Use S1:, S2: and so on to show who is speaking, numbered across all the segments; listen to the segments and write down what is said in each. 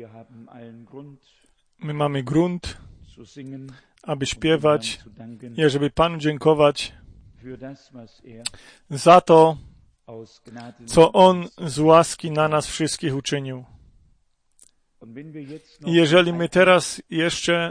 S1: My mamy grunt, aby śpiewać i żeby Panu dziękować za to, co On z łaski na nas wszystkich uczynił. I jeżeli my teraz jeszcze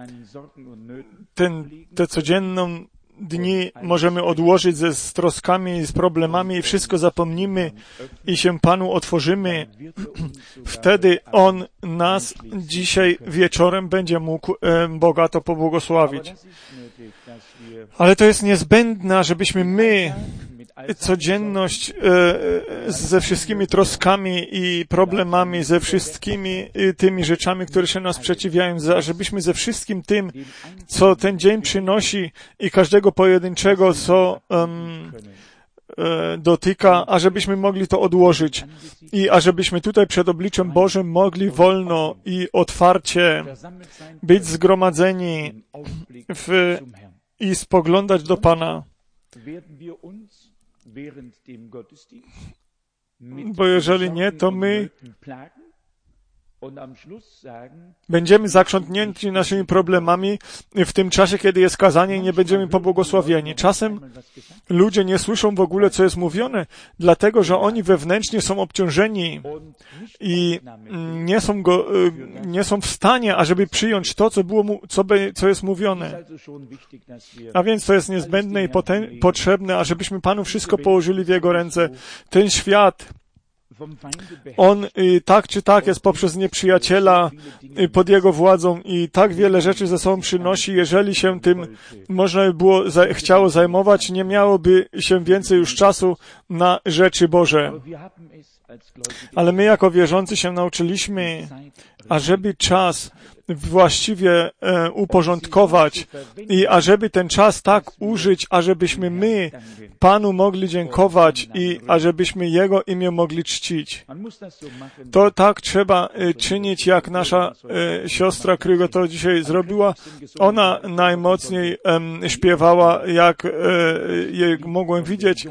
S1: te codzienną dni możemy odłożyć z troskami, z problemami i wszystko zapomnimy i się Panu otworzymy, wtedy On nas dzisiaj wieczorem będzie mógł bogato pobłogosławić. Ale to jest niezbędne, żebyśmy my codzienność ze wszystkimi troskami i problemami, ze wszystkimi tymi rzeczami, które się nas sprzeciwiają, żebyśmy ze wszystkim tym, co ten dzień przynosi i każdego pojedynczego, co dotyka, ażebyśmy mogli to odłożyć i ażebyśmy tutaj przed obliczem Bożym mogli wolno i otwarcie być zgromadzeni i spoglądać do Pana. Bo jeżeli nie, to my będziemy zakrzątnięci naszymi problemami w tym czasie, kiedy jest kazanie i nie będziemy pobłogosławieni. Czasem ludzie nie słyszą w ogóle, co jest mówione, dlatego, że oni wewnętrznie są obciążeni i nie są w stanie, ażeby przyjąć to, co jest mówione. A więc to jest niezbędne i potrzebne, ażebyśmy Panu wszystko położyli w Jego ręce. Ten świat, on tak czy tak jest poprzez nieprzyjaciela pod jego władzą i tak wiele rzeczy ze sobą przynosi. Jeżeli się tym można by było chciało zajmować, nie miałoby się więcej już czasu na rzeczy Boże. Ale my jako wierzący się nauczyliśmy, ażeby czas właściwie uporządkować i ażeby ten czas tak użyć, ażebyśmy my Panu mogli dziękować i ażebyśmy Jego imię mogli czcić. To tak trzeba czynić, jak nasza siostra Krygo to dzisiaj zrobiła. Ona najmocniej śpiewała, jak mogłem widzieć,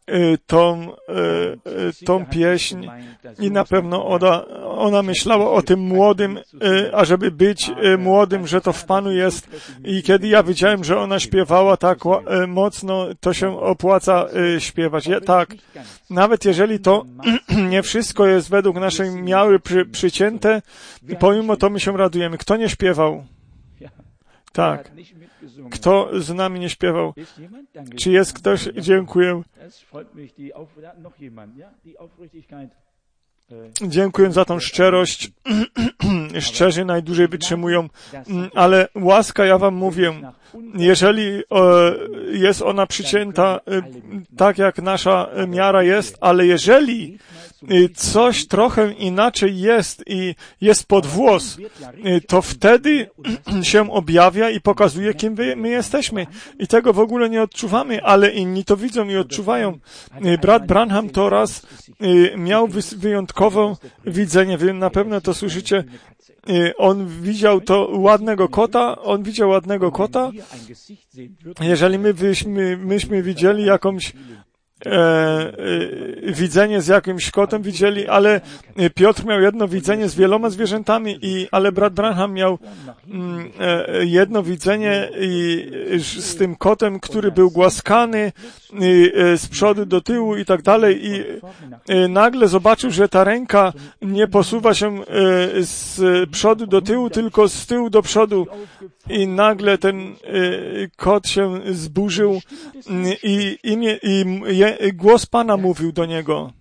S1: tą pieśń i na pewno ona myślała o tym młodym, ażeby być młodym, że to w Panu jest. I kiedy ja widziałem, że ona śpiewała tak mocno, to się opłaca śpiewać. Tak, nawet jeżeli to nie wszystko jest według naszej miary przycięte, pomimo to my się radujemy. Kto nie śpiewał? Tak. Kto z nami nie śpiewał? Czy jest ktoś? Dziękuję. Dziękuję za tą szczerość. Szczerzy najdłużej wytrzymują, ale łaska, ja wam mówię, jeżeli jest ona przycięta tak, jak nasza miara jest, ale jeżeli coś trochę inaczej jest i jest pod włos, to wtedy się objawia i pokazuje, kim my jesteśmy. I tego w ogóle nie odczuwamy, ale inni to widzą i odczuwają. Brat Branham to raz miał wyjątkowe widzenie. Wy na pewno to słyszycie. On widział ładnego kota. Jeżeli myśmy widzieli jakąś widzenie z jakimś kotem widzieli, ale Piotr miał jedno widzenie z wieloma zwierzętami, ale brat Branham miał jedno widzenie z tym kotem, który był głaskany z przodu do tyłu i tak dalej i nagle zobaczył, że ta ręka nie posuwa się z przodu do tyłu, tylko z tyłu do przodu i nagle ten kot się zburzył i głos Pana mówił do niego.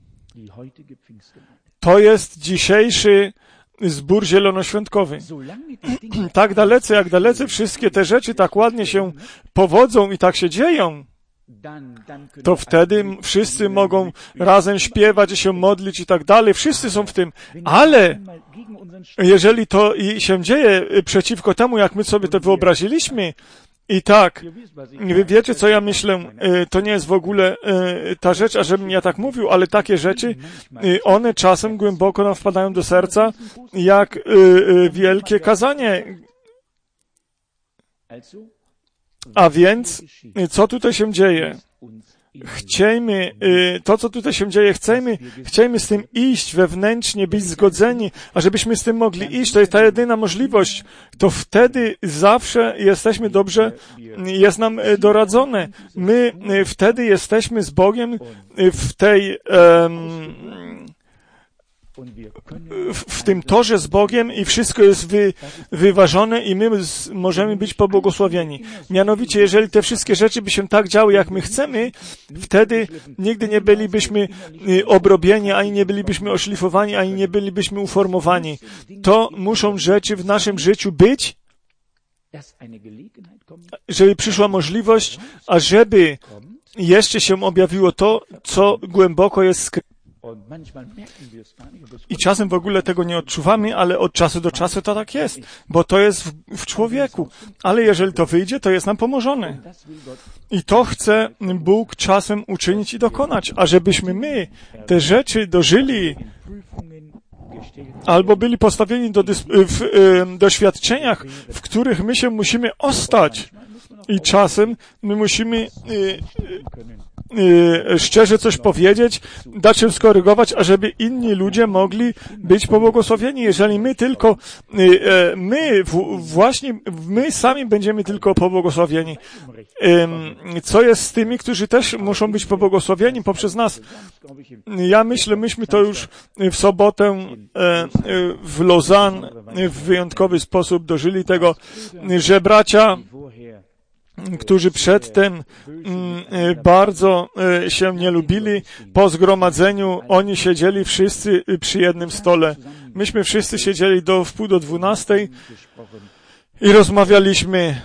S1: To jest dzisiejszy zbór zielonoświątkowy. Tak dalece, jak dalece wszystkie te rzeczy tak ładnie się powodzą i tak się dzieją, to wtedy wszyscy mogą razem śpiewać i się modlić i tak dalej. Wszyscy są w tym. Ale jeżeli to się dzieje przeciwko temu, jak my sobie to wyobraziliśmy, i tak, wy wiecie, co ja myślę, to nie jest w ogóle ta rzecz, ażebym ja tak mówił, ale takie rzeczy, one czasem głęboko nam wpadają do serca, jak wielkie kazanie. A więc, co tutaj się dzieje? Chciejmy, to co tutaj się dzieje, chcemy z tym iść wewnętrznie, być zgodzeni, a żebyśmy z tym mogli iść, to jest ta jedyna możliwość, to wtedy zawsze jesteśmy dobrze, jest nam doradzone. My wtedy jesteśmy z Bogiem w tym torze z Bogiem i wszystko jest wyważone i my możemy być pobłogosławieni. Mianowicie, jeżeli te wszystkie rzeczy by się tak działy, jak my chcemy, wtedy nigdy nie bylibyśmy obrobieni, ani nie bylibyśmy oszlifowani, ani nie bylibyśmy uformowani. To muszą rzeczy w naszym życiu być, żeby przyszła możliwość, a żeby jeszcze się objawiło to, co głęboko jest skryte. I czasem w ogóle tego nie odczuwamy, ale od czasu do czasu to tak jest, bo to jest w człowieku. Ale jeżeli to wyjdzie, to jest nam pomożone. I to chce Bóg czasem uczynić i dokonać, a żebyśmy my te rzeczy dożyli, albo byli postawieni w doświadczeniach, w których my się musimy ostać. I czasem my musimy szczerze coś powiedzieć, dać się skorygować, ażeby inni ludzie mogli być pobłogosławieni. Jeżeli my tylko, my sami będziemy tylko pobłogosławieni. Co jest z tymi, którzy też muszą być pobłogosławieni poprzez nas? Ja myślę, myśmy to już w sobotę w Lausanne w wyjątkowy sposób dożyli tego, że bracia, którzy przedtem bardzo się nie lubili, po zgromadzeniu oni siedzieli wszyscy przy jednym stole. Myśmy wszyscy siedzieli do 11:30 i rozmawialiśmy.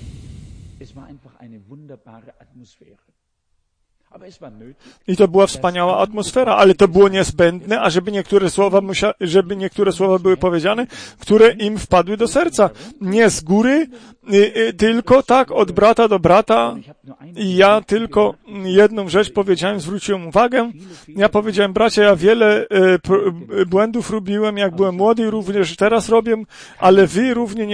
S1: I to była wspaniała atmosfera, ale to było niezbędne, ażeby niektóre słowa były powiedziane, które im wpadły do serca. Nie z góry, tylko tak od brata do brata. I ja tylko jedną rzecz powiedziałem, zwróciłem uwagę. Ja powiedziałem, bracia, ja wiele błędów robiłem, jak byłem młody, również teraz robię, ale wy równie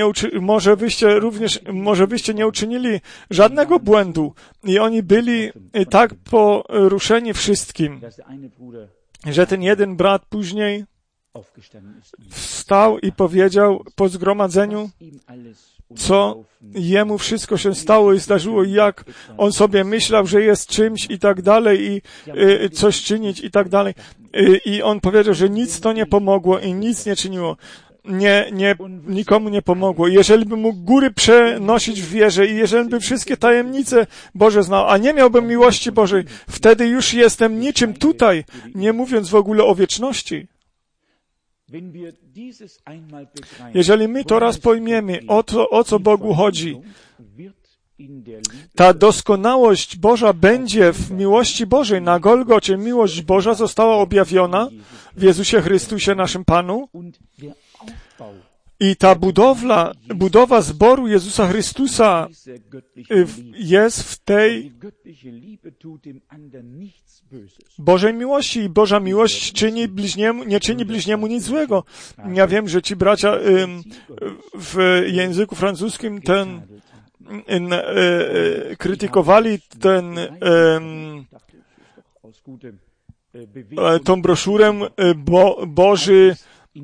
S1: może byście nie uczynili żadnego błędu. I oni byli tak poruszeni wszystkim, że ten jeden brat później wstał i powiedział po zgromadzeniu, co jemu wszystko się stało i zdarzyło, i jak on sobie myślał, że jest czymś i tak dalej, i coś czynić i tak dalej. I on powiedział, że nic to nie pomogło i nic nie czyniło. Nikomu nie pomogło. Jeżeli by mógł góry przenosić w wierze i jeżeli by wszystkie tajemnice Boże znał, a nie miałbym miłości Bożej, wtedy już jestem niczym tutaj, nie mówiąc w ogóle o wieczności. Jeżeli my to raz pojmiemy, o co Bogu chodzi, ta doskonałość Boża będzie w miłości Bożej. Na Golgocie miłość Boża została objawiona w Jezusie Chrystusie, naszym Panu. I ta budowa zboru Jezusa Chrystusa jest w tej Bożej miłości i Boża miłość nie czyni bliźniemu nic złego. Ja wiem, że ci bracia w języku francuskim krytykowali tą broszurę Boży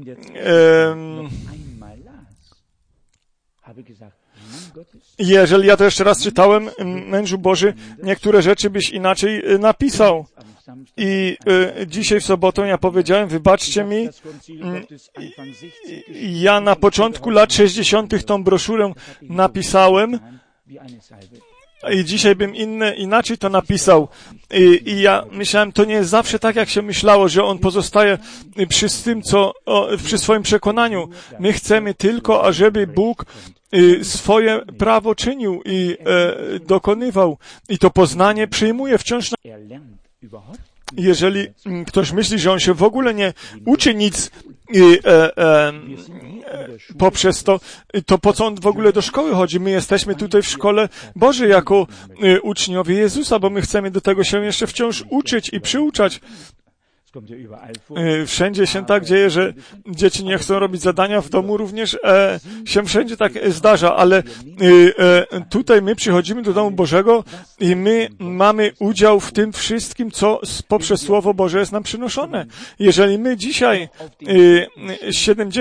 S1: jeżeli ja to jeszcze raz czytałem, mężu Boży, niektóre rzeczy byś inaczej napisał. I dzisiaj w sobotę ja powiedziałem, wybaczcie mi, ja na początku lat 60. tą broszurę napisałem i dzisiaj bym inaczej to napisał. I ja myślałem, to nie jest zawsze tak, jak się myślało, że on pozostaje przy swoim przekonaniu. My chcemy tylko, ażeby Bóg swoje prawo czynił i dokonywał. I to poznanie przyjmuje wciąż. Jeżeli ktoś myśli, że on się w ogóle nie uczy nic poprzez to po co on w ogóle do szkoły chodzi? My jesteśmy tutaj w szkole Bożej jako uczniowie Jezusa, bo my chcemy do tego się jeszcze wciąż uczyć i przyuczać. Wszędzie się tak dzieje, że dzieci nie chcą robić zadania w domu, również się wszędzie tak zdarza, ale tutaj my przychodzimy do domu Bożego i my mamy udział w tym wszystkim, co poprzez Słowo Boże jest nam przynoszone. Jeżeli my dzisiaj w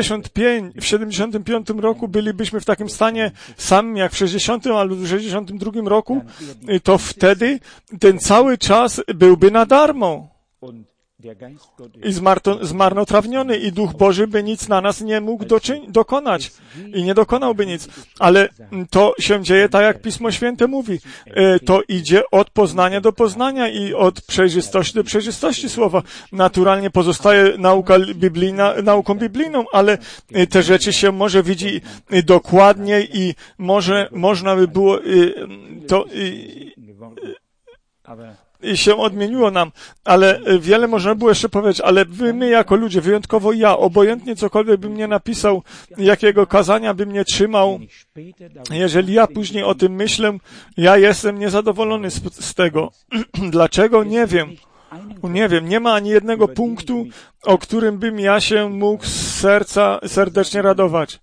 S1: 75 roku bylibyśmy w takim stanie samym jak w 60 albo w 62 roku, to wtedy ten cały czas byłby na darmo i zmarnotrawniony i Duch Boży by nic na nas nie mógł dokonać i nie dokonałby nic. Ale to się dzieje tak, jak Pismo Święte mówi. To idzie od poznania do poznania i od przejrzystości do przejrzystości Słowa. Naturalnie pozostaje nauka biblijna nauką biblijną, ale te rzeczy się może widzi dokładniej i można by było to i się odmieniło nam, ale wiele można było jeszcze powiedzieć, ale my jako ludzie, wyjątkowo ja, obojętnie cokolwiek bym nie napisał, jakiego kazania bym nie trzymał, jeżeli ja później o tym myślę, ja jestem niezadowolony z tego. Dlaczego? Nie wiem. Nie wiem, nie ma ani jednego punktu, o którym bym ja się mógł z serca serdecznie radować.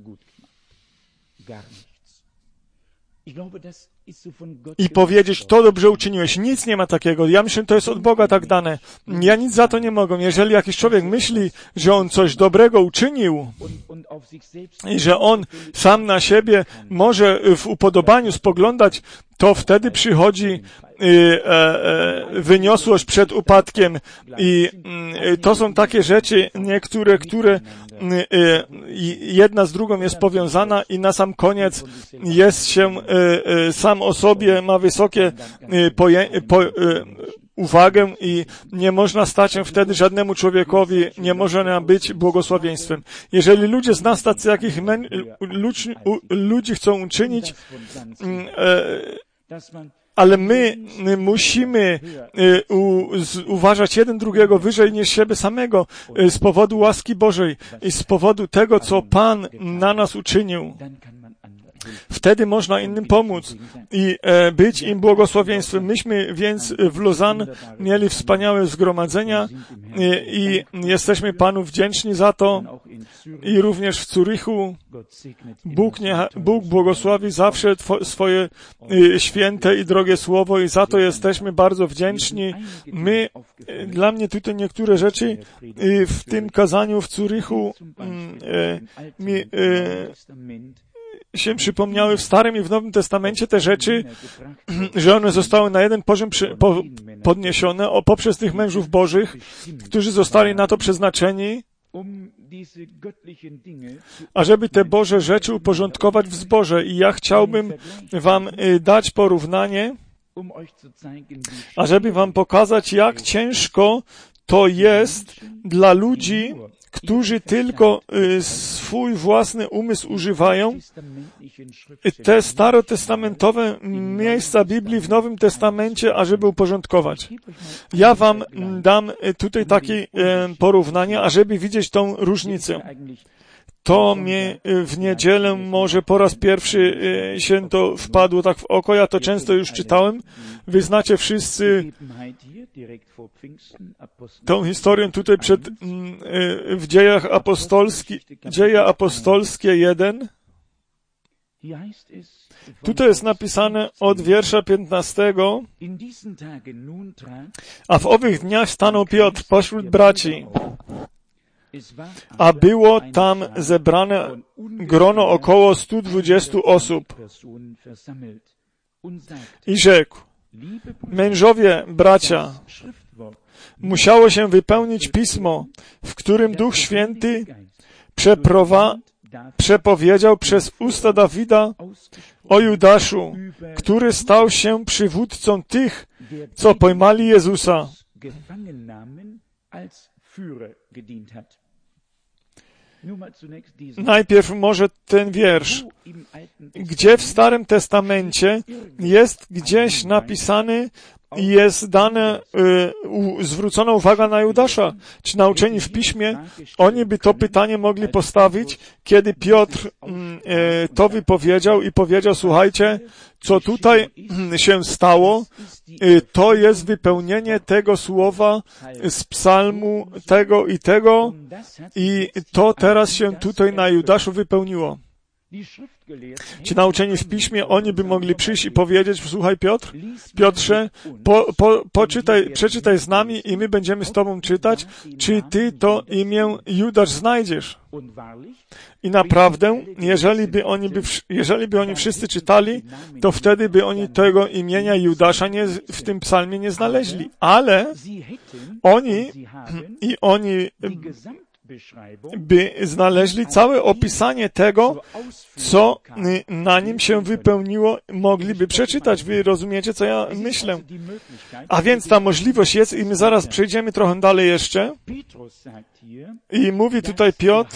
S1: I powiedzieć, to dobrze uczyniłeś. Nic nie ma takiego. Ja myślę, to jest od Boga tak dane. Ja nic za to nie mogę. Jeżeli jakiś człowiek myśli, że on coś dobrego uczynił i że on sam na siebie może w upodobaniu spoglądać, to wtedy przychodzi wyniosłość przed upadkiem i to są takie rzeczy niektóre, które jedna z drugą jest powiązana i na sam koniec jest się sam o sobie, ma wysokie uwagę i nie można stać się wtedy żadnemu człowiekowi, nie może nam być błogosławieństwem. Jeżeli ludzie z nas tacy, jakich ludzi chcą uczynić, ale my musimy uważać jeden drugiego wyżej niż siebie samego z powodu łaski Bożej i z powodu tego, co Pan na nas uczynił. Wtedy można innym pomóc i być im błogosławieństwem. Myśmy więc w Lausanne mieli wspaniałe zgromadzenia i jesteśmy Panu wdzięczni za to. I również w Zurychu Bóg błogosławi zawsze swoje święte i drogie słowo i za to jesteśmy bardzo wdzięczni. Dla mnie tutaj niektóre rzeczy w tym kazaniu w Zurychu się przypomniały w Starym i w Nowym Testamencie te rzeczy, że one zostały na jeden poziom podniesione poprzez tych mężów Bożych, którzy zostali na to przeznaczeni, ażeby te Boże rzeczy uporządkować w zborze. I ja chciałbym wam dać porównanie, ażeby wam pokazać, jak ciężko to jest dla ludzi, którzy tylko swój własny umysł używają, te starotestamentowe miejsca Biblii w Nowym Testamencie, ażeby uporządkować. Ja wam dam tutaj takie porównanie, ażeby widzieć tą różnicę. To mnie w niedzielę może po raz pierwszy się to wpadło tak w oko, ja to często już czytałem. Wy znacie wszyscy tą historię tutaj w Dzieje apostolskie 1. Tutaj jest napisane od wiersza 15. A w owych dniach stanął Piotr pośród braci, a było tam zebrane grono około 120 osób. I rzekł: mężowie, bracia, musiało się wypełnić pismo, w którym Duch Święty przepowiedział przez usta Dawida o Judaszu, który stał się przywódcą tych, co pojmali Jezusa. Najpierw może ten wiersz, gdzie w Starym Testamencie jest gdzieś napisany jest dane, zwrócona uwaga na Judasza. Ci nauczeni w Piśmie, oni by to pytanie mogli postawić, kiedy Piotr to wypowiedział i powiedział, słuchajcie, co tutaj się stało, to jest wypełnienie tego słowa z psalmu tego i to teraz się tutaj na Judaszu wypełniło. Ci nauczeni w Piśmie, oni by mogli przyjść i powiedzieć, słuchaj Piotrze, przeczytaj z nami i my będziemy z tobą czytać, czy ty to imię Judasz znajdziesz. I naprawdę, jeżeli by oni wszyscy czytali, to wtedy by oni tego imienia Judasza w tym psalmie nie znaleźli. Ale oni by znaleźli całe opisanie tego, co na nim się wypełniło, mogliby przeczytać. Wy rozumiecie, co ja myślę? A więc ta możliwość jest i my zaraz przejdziemy trochę dalej jeszcze. I mówi tutaj Piotr,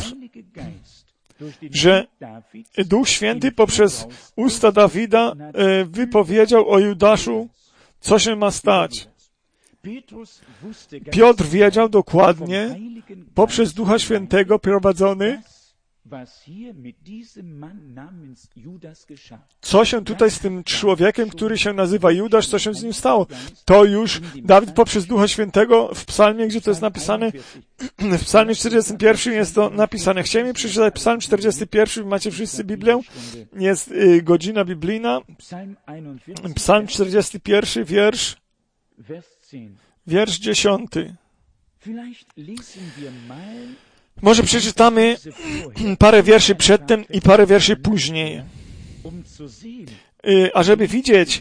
S1: że Duch Święty poprzez usta Dawida wypowiedział o Judaszu, co się ma stać. Piotr wiedział dokładnie, poprzez Ducha Świętego prowadzony, co się tutaj z tym człowiekiem, który się nazywa Judasz, co się z nim stało. To już Dawid poprzez Ducha Świętego w psalmie, gdzie to jest napisane, w psalmie 41 jest to napisane. Chciałem przeczytać psalm 41, macie wszyscy Biblię, jest godzina biblijna, psalm 41, wiersz 10. Może przeczytamy parę wierszy przedtem i parę wierszy później, ażeby widzieć,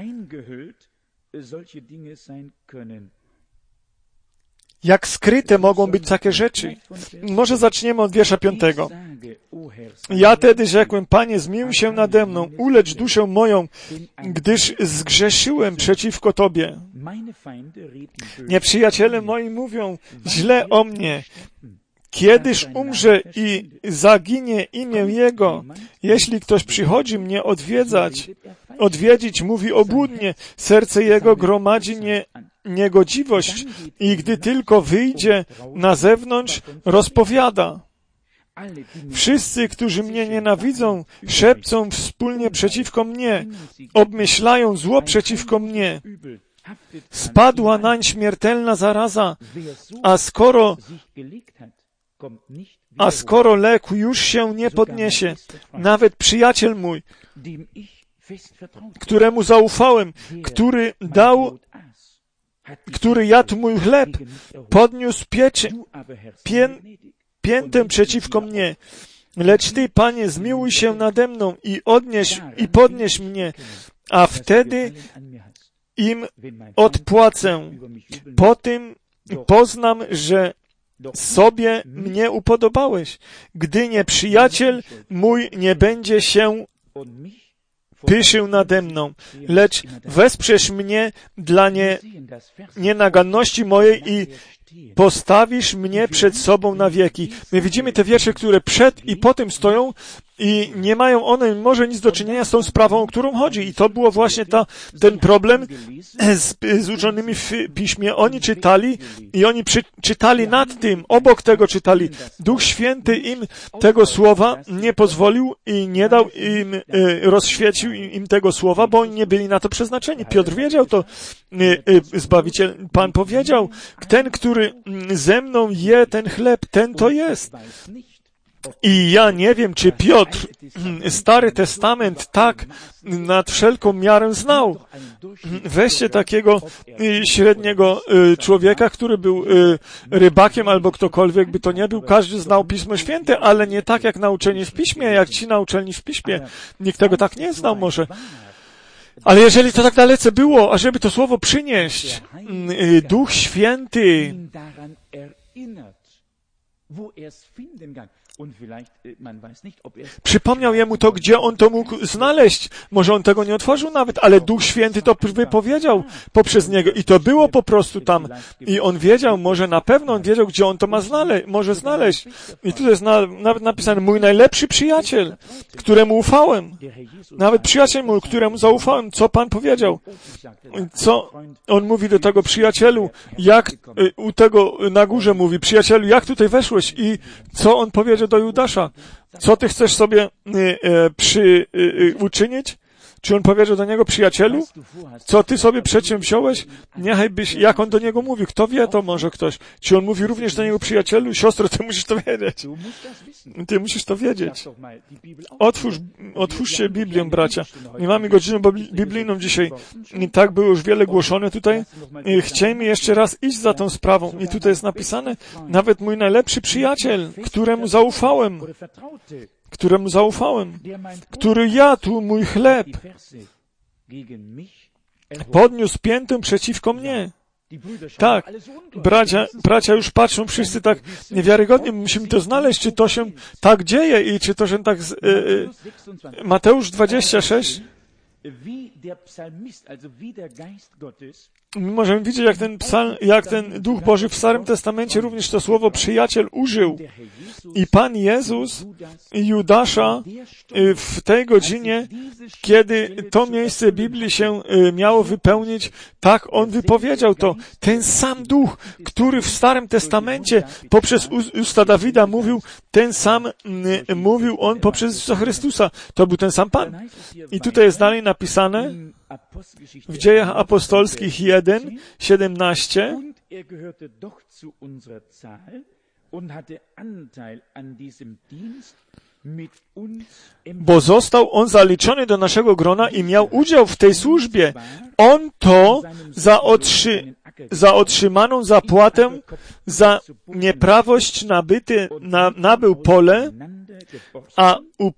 S1: jak skryte mogą być takie rzeczy. Może zaczniemy od wiersza 5. Ja tedy rzekłem, Panie, zmiłuj się nade mną, ulecz duszę moją, gdyż zgrzeszyłem przeciwko Tobie. Nieprzyjaciele moi mówią źle o mnie. Kiedyż umrze i zaginie imię Jego, jeśli ktoś przychodzi mnie odwiedzić, mówi obłudnie, serce Jego gromadzi niegodziwość i gdy tylko wyjdzie na zewnątrz, rozpowiada. Wszyscy, którzy mnie nienawidzą, szepcą wspólnie przeciwko mnie, obmyślają zło przeciwko mnie. Spadła nań śmiertelna zaraza, a skoro lek już się nie podniesie, nawet przyjaciel mój, któremu zaufałem, który jadł mój chleb, podniósł piętę przeciwko mnie. Lecz Ty, Panie, zmiłuj się nade mną i podnieś mnie, a wtedy im odpłacę. Po tym poznam, że sobie mnie upodobałeś, gdy nieprzyjaciel mój nie będzie się pyszył nade mną, lecz wesprzesz mnie dla nienaganności mojej i postawisz mnie przed sobą na wieki. My widzimy te wiersze, które przed i po tym stoją i nie mają one może nic do czynienia z tą sprawą, o którą chodzi. I to było właśnie ten problem z uczonymi w Piśmie. Oni czytali i oni czytali nad tym, obok tego czytali. Duch Święty im tego słowa nie pozwolił i nie dał im, rozświecił im tego słowa, bo oni nie byli na to przeznaczeni. Piotr wiedział to, Zbawiciel, Pan powiedział, ten, który ze mną je ten chleb, ten to jest. I ja nie wiem, czy Piotr Stary Testament tak nad wszelką miarę znał. Weźcie takiego średniego człowieka, który był rybakiem albo ktokolwiek by to nie był. Każdy znał Pismo Święte, ale nie tak jak nauczeni w Piśmie, jak ci nauczeni w Piśmie. Nikt tego tak nie znał może. Ale jeżeli to tak dalece było, ażeby to słowo przynieść, Duch Święty Przypomniał jemu to, gdzie on to mógł znaleźć. Może on tego nie otworzył nawet, ale Duch Święty to wypowiedział poprzez niego i to było po prostu tam. I on wiedział, może na pewno on wiedział, gdzie on to może znaleźć. I tu jest nawet napisane, mój najlepszy przyjaciel, któremu ufałem. Nawet przyjaciel mój, któremu zaufałem. Co Pan powiedział? Co on mówi do tego przyjacielu? Jak u tego na górze mówi, przyjacielu, jak tutaj weszłeś? I co on powiedział do Judasza? Co ty chcesz sobie uczynić? Czy on powiedział do niego, przyjacielu, co ty sobie przedsięwziąłeś? Niechaj byś, jak on do niego mówi, kto wie, to może ktoś. Czy on mówi również do niego, przyjacielu? Siostro, ty musisz to wiedzieć. Ty musisz to wiedzieć. Otwórzcie Biblię, bracia. Nie mamy godziny biblijną dzisiaj. I tak było już wiele głoszone tutaj. Chcielibyśmy jeszcze raz iść za tą sprawą. I tutaj jest napisane, nawet mój najlepszy przyjaciel, któremu zaufałem, który jadł mój chleb, podniósł piętę przeciwko mnie. Tak, bracia już patrzą wszyscy tak niewiarygodnie, musimy to znaleźć, czy to się tak dzieje i czy to się tak... Mateusz 26. My możemy widzieć, jak ten Duch Boży w Starym Testamencie również to słowo przyjaciel użył. I Pan Jezus Judasza w tej godzinie, kiedy to miejsce Biblii się miało wypełnić, tak on wypowiedział to. Ten sam Duch, który w Starym Testamencie poprzez usta Dawida mówił, ten sam mówił on poprzez Jezusa Chrystusa. To był ten sam Pan. I tutaj jest dalej napisane w Dziejach Apostolskich 1:17. Bo został on zaliczony do naszego grona i miał udział w tej służbie. On to za otrzymaną zapłatę, za nieprawość nabył pole, a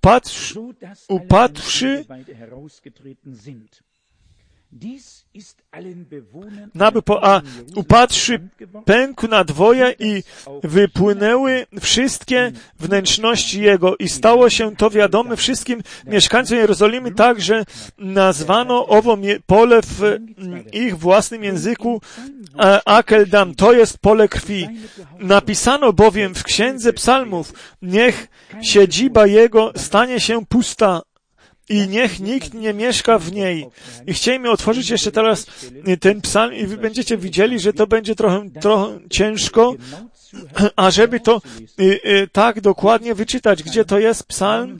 S1: upadłszy pękł na dwoje i wypłynęły wszystkie wnętrzności jego i stało się to wiadome wszystkim mieszkańcom Jerozolimy, tak, że nazwano owo pole w ich własnym języku Akeldam, to jest pole krwi. Napisano bowiem w Księdze Psalmów, niech siedziba jego stanie się pusta i niech nikt nie mieszka w niej. I chcielibyśmy otworzyć jeszcze teraz ten psalm i wy będziecie widzieli, że to będzie trochę ciężko, ażeby to tak dokładnie wyczytać. Gdzie to jest? Psalm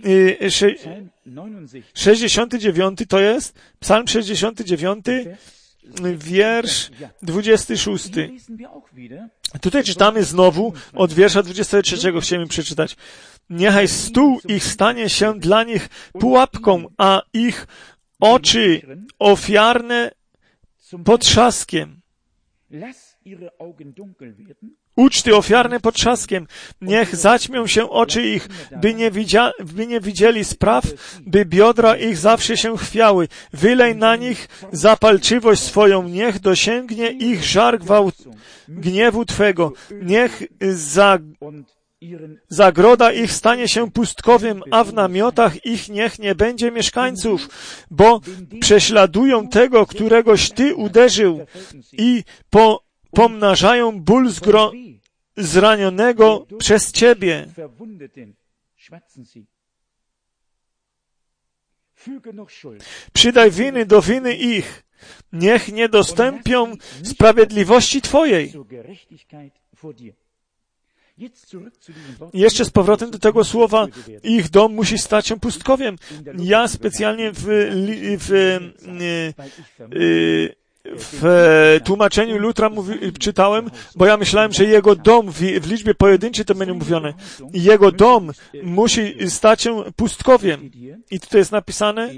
S1: 69 to jest? Psalm 69, wiersz 26. Tutaj czytamy znowu od wiersza 23. Chcielibyśmy przeczytać. Niechaj stół ich stanie się dla nich pułapką, a ich oczy ofiarne potrzaskiem. Uczty ofiarne potrzaskiem. Niech zaćmią się oczy ich, by nie widzieli spraw, by biodra ich zawsze się chwiały. Wylej na nich zapalczywość swoją, niech dosięgnie ich żar gniewu Twego. Niech zagroda ich stanie się pustkowiem, a w namiotach ich niech nie będzie mieszkańców, bo prześladują tego, któregoś Ty uderzył i pomnażają ból zranionego przez Ciebie. Przydaj winy do winy ich. Niech nie dostąpią sprawiedliwości Twojej. Jeszcze z powrotem do tego słowa, ich dom musi stać się pustkowiem. Ja specjalnie w tłumaczeniu Lutra czytałem, bo ja myślałem, że jego dom w liczbie pojedynczej to będzie mówione. Jego dom musi stać się pustkowiem. I tutaj jest napisane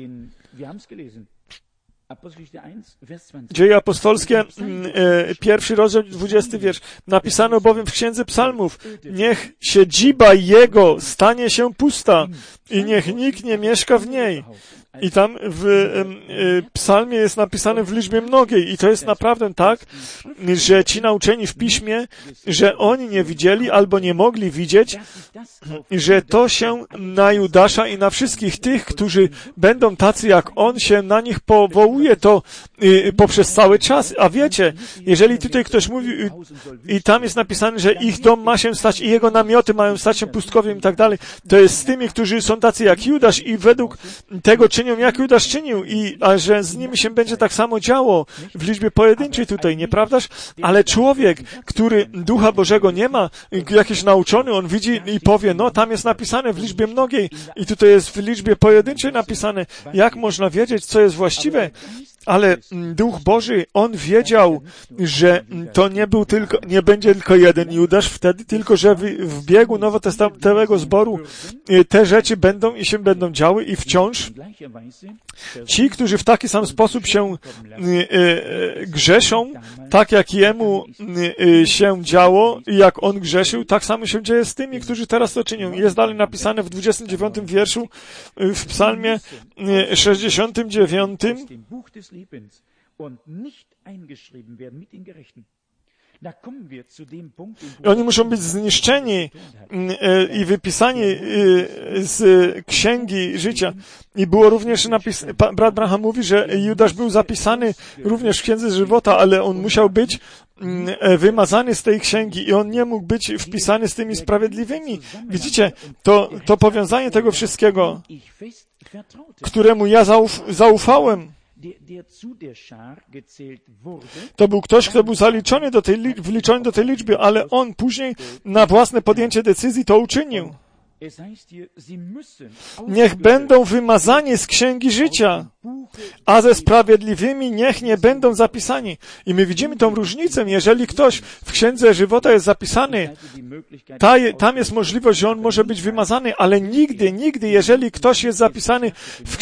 S1: Dzieje apostolskie, 1 rozdział, 20 wiersz. Napisano bowiem w Księdze Psalmów, niech siedziba jego stanie się pusta i niech nikt nie mieszka w niej. I tam w psalmie jest napisane w liczbie mnogiej. I to jest naprawdę tak, że ci nauczeni w Piśmie, że oni nie widzieli albo nie mogli widzieć, że to się na Judasza i na wszystkich tych, którzy będą tacy jak on, się na nich powołuje to poprzez cały czas. A wiecie, jeżeli tutaj ktoś mówi i tam jest napisane, że ich dom ma się stać i jego namioty mają stać się pustkowiem i tak dalej, to jest z tymi, którzy są tacy jak Judasz i według tego czynią, jak Judasz czynił, a że z nimi się będzie tak samo działo w liczbie pojedynczej tutaj, nieprawdaż? Ale człowiek, który Ducha Bożego nie ma, jakiś nauczony, on widzi i powie, no tam jest napisane w liczbie mnogiej i tutaj jest w liczbie pojedynczej napisane. Jak można wiedzieć, co jest właściwe? Ale Duch Boży, On wiedział, że to nie będzie tylko jeden Judasz wtedy, tylko że w biegu nowotestamentowego zboru te rzeczy będą i się będą działy i wciąż ci, którzy w taki sam sposób się grzeszą, tak jak jemu się działo i jak on grzeszył, tak samo się dzieje z tymi, którzy teraz to czynią. Jest dalej napisane w 29 wierszu w psalmie 69. Oni muszą być zniszczeni i wypisani z księgi życia. I było również brat Branham mówi, że Judasz był zapisany również w księdze żywota, ale on musiał być wymazany z tej księgi i on nie mógł być wpisany z tymi sprawiedliwymi. Widzicie, to powiązanie tego wszystkiego, któremu ja zaufałem. To był ktoś, kto był wliczony do tej liczby, ale on później na własne podjęcie decyzji to uczynił. Niech będą wymazani z księgi życia, a ze sprawiedliwymi niech nie będą zapisani. I my widzimy tą różnicę. Jeżeli ktoś w księdze żywota jest zapisany, tam jest możliwość, że on może być wymazany, ale nigdy, jeżeli ktoś jest zapisany w